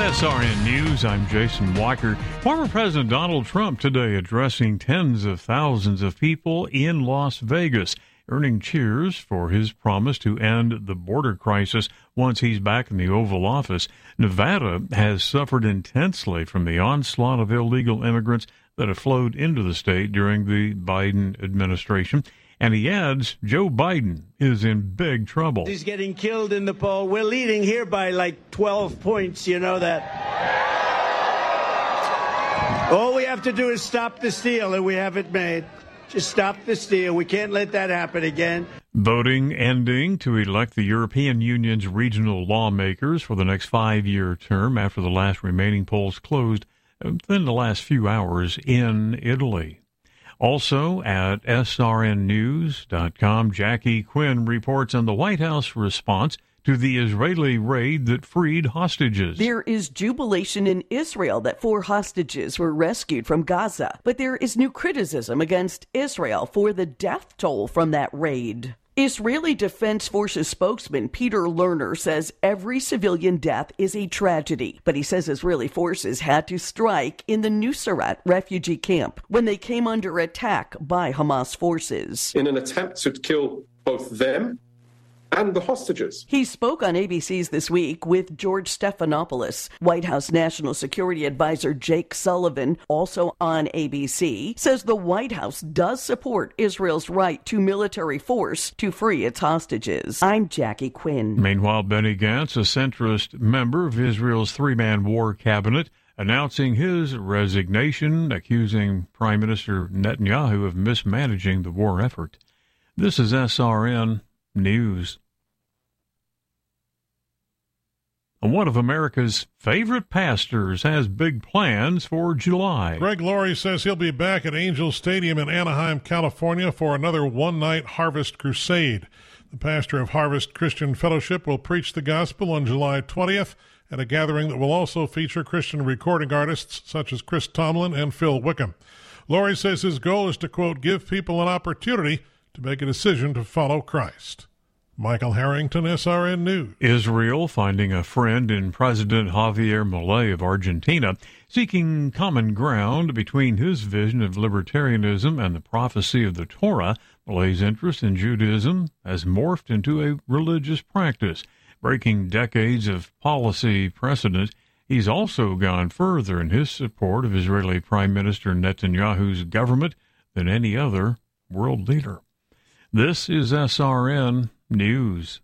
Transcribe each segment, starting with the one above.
SRN News, I'm Jason Weicker. Former President Donald Trump today addressing tens of thousands of people in Las Vegas, earning cheers for his promise to end the border crisis once he's back in the Oval Office. Nevada has suffered intensely from the onslaught of illegal immigrants that have flowed into the state during the Biden administration. And he adds, Joe Biden is in big trouble. He's getting killed in the poll. We're leading here by like 12 points. You know that. All we have to do is stop the steal, and we have it made. Just stop the steal. We can't let that happen again. Voting ending to elect the European Union's regional lawmakers for the next 5-year term after the last remaining polls closed within the last few hours in Italy. Also at srnnews.com, Jackie Quinn reports on the White House response to the Israeli raid that freed hostages. There is jubilation in Israel that 4 hostages were rescued from Gaza, but there is new criticism against Israel for the death toll from that raid. Israeli Defense Forces spokesman Peter Lerner says every civilian death is a tragedy, but he says Israeli forces had to strike in the Nuseirat refugee camp when they came under attack by Hamas forces. In an attempt to kill both them and the hostages. He spoke on ABC's This Week with George Stephanopoulos. White House National Security Advisor Jake Sullivan, also on ABC, says the White House does support Israel's right to military force to free its hostages. I'm Jackie Quinn. Meanwhile, Benny Gantz, a centrist member of Israel's 3-man war cabinet, announcing his resignation, accusing Prime Minister Netanyahu of mismanaging the war effort. This is SRN News. One of America's favorite pastors has big plans for July. Greg Laurie says he'll be back at Angel Stadium in Anaheim, California for another one-night Harvest Crusade. The pastor of Harvest Christian Fellowship will preach the gospel on July 20th at a gathering that will also feature Christian recording artists such as Chris Tomlin and Phil Wickham. Laurie says his goal is to, quote, give people an opportunity to make a decision to follow Christ. Michael Harrington, SRN News. Israel finding a friend in President Javier Milei of Argentina, seeking common ground between his vision of libertarianism and the prophecy of the Torah. Milei's interest in Judaism has morphed into a religious practice, breaking decades of policy precedent. He's also gone further in his support of Israeli Prime Minister Netanyahu's government than any other world leader. This is SRN News.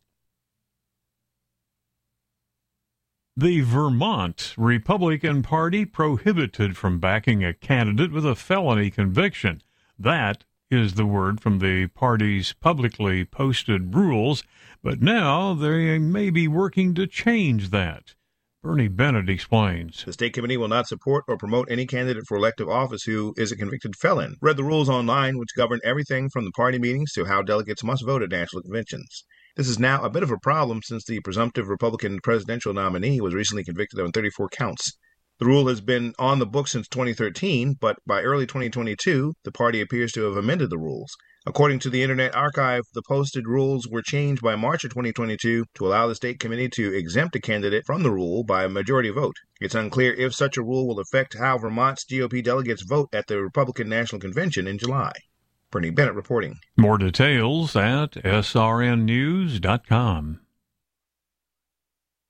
The Vermont Republican Party prohibited from backing a candidate with a felony conviction. That is the word from the party's publicly posted rules, but now they may be working to change that. Bernie Bennett explains. The state committee will not support or promote any candidate for elective office who is a convicted felon. Read the rules online, which govern everything from the party meetings to how delegates must vote at national conventions. This is now a bit of a problem since the presumptive Republican presidential nominee was recently convicted on 34 counts. The rule has been on the books since 2013, but by early 2022, the party appears to have amended the rules. According to the Internet Archive, the posted rules were changed by March of 2022 to allow the state committee to exempt a candidate from the rule by a majority vote. It's unclear if such a rule will affect how Vermont's GOP delegates vote at the Republican National Convention in July. Bernie Bennett reporting. More details at srnnews.com.